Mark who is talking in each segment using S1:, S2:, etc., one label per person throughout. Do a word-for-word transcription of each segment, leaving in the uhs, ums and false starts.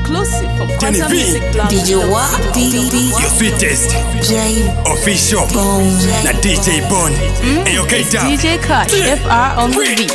S1: Exclusive from
S2: Jenny
S1: Quantum
S2: V.
S1: Music Club.
S3: D J what? D D
S2: Your sweetest
S3: J
S2: official
S3: Bone.
S2: na D J Bone.
S1: Mm,
S2: Hey, okay,
S1: it's D J Kush, F R on the beat.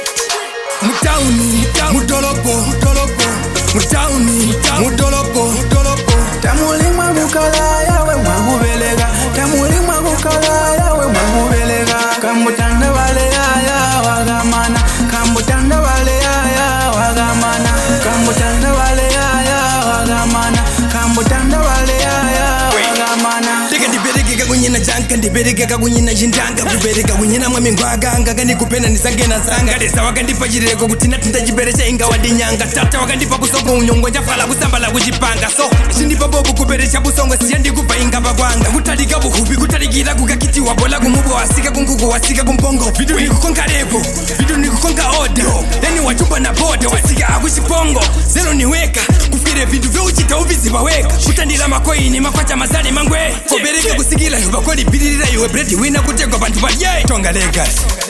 S2: Mutauni, mutolopo, mutolopo, mutauni, mutolopo, mutolopo.
S4: Tamuli mwagukala yawe mwagubelega, tamuli mwagukala yawe mwagubelega. Kambutanda wale yaya wagamana, kambutanda wale yaya wagamana, kambutanda wale yaya wagamana, kambutanda wale yaya wagamana.
S2: Tika ndibereke kakunyina janka, ndibereke kakunyina jindanga, kubereka kunyina mwami ngwaganga, kandi kupena nisange na zanga. Desa wakandipa chireko kuti natinda chibereche inga wadinyanga. Tata wakandipa kusoko unyongo njafala kusambala kuchipanga. So, chindipa bobu kuberecha busongo siya ndikupa inga bagwanga. Kutalika buhubi, kutalikira kukakiti wabola kumubo wasika kungugu wasika kumpongo. Vidu nikukonga revo, vidu nikukonga odo. Leni wachumba na bode, wasika akushipongo. Zero niweka, kufikire vidu vyo uchita uvizi waweka. Kutandila makoini, makwacha mazani mangwe. Kobereke kusikila yuba kodi bilirira yuwe bredi wina kutegwa bantu baliye. Tonga Legas.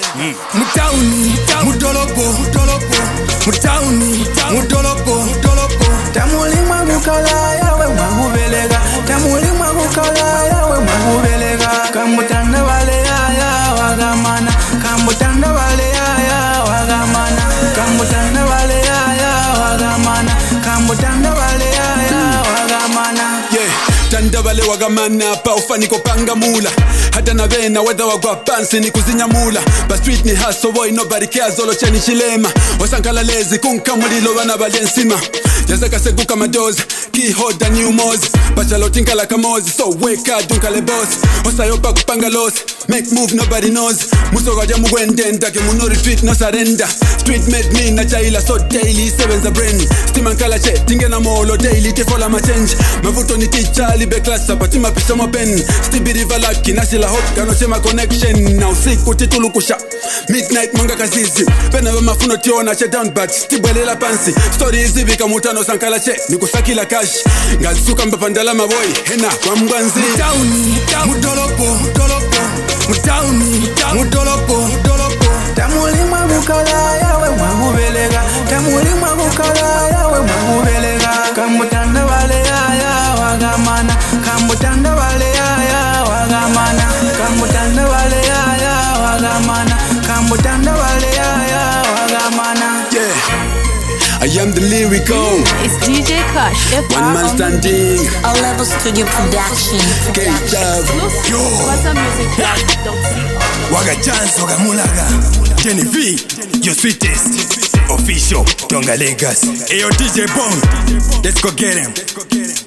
S2: Mutauni, mutolopo, mutolopo, mutauni, mutolopo, mutolopo.
S4: Tamuli mwagukala yawe mwagubelega, tamuli mwagukala yawe mwagubelega. Kambutanda wale yaya wagamana, kambutanda wale yaya wagamana, kambutanda wale yaya wagamana, kambutanda wale yaya wagamana.
S5: Yeah, tanda wale wagamana pa ufaniko panga mula. Hata na vena whether wagwa pansi ni kuzinyamula. But street ni hustle boy nobody cares olo cheni chilema. Wasankala lezi kunka mulilo wana balensima. Yazaka seguka madozi key holder new moz. Bachalo tinkala kamozi so wake up dunkale boss. Osayopa kupanga loss make move nobody knows. Muso gaja mugwende ndake muno retreat no surrender. Street made me na jaila so daily seven's a brain. Steam kala che tinge na molo daily te fola ma change. Mavuto ni teacher libe class apati mapisha mo pen. Stibi river lucky na la hope kano chema connection. Now siku titulu kusha midnight manga kazizi. Pena mafuno tiona che down but stibwele la pansi. Story hizi vika mutano sankala che nikusaki la cash. Ngasuka mbapandala maboy hena kwa mgwanzi.
S2: Mutauni, mutolopo, mutolopo, mutauni, mutolopo, mutolopo.
S4: Tamuli mwagukala yawe mwagubelega, tamuli mwagukala yawe mwagubelega. Kambutanda wale yaya wagamana, kambutanda wale yaya wagamana, kambutanda wale yaya wagamana, kambutanda wale yaya wagamana.
S5: Yeah, I am the lyrical.
S1: It's D J Kush, F
S5: One
S1: R
S5: man
S1: on the beat.
S5: standing.
S3: All Level Studio Production.
S5: K-Dub.
S2: Yo.
S1: Quantum Music Club. Don't see all
S2: Waga chance waga mulaga. Jenny V, your sweetest official Tonga Legas. Hey yo D J Bone, let's go get him.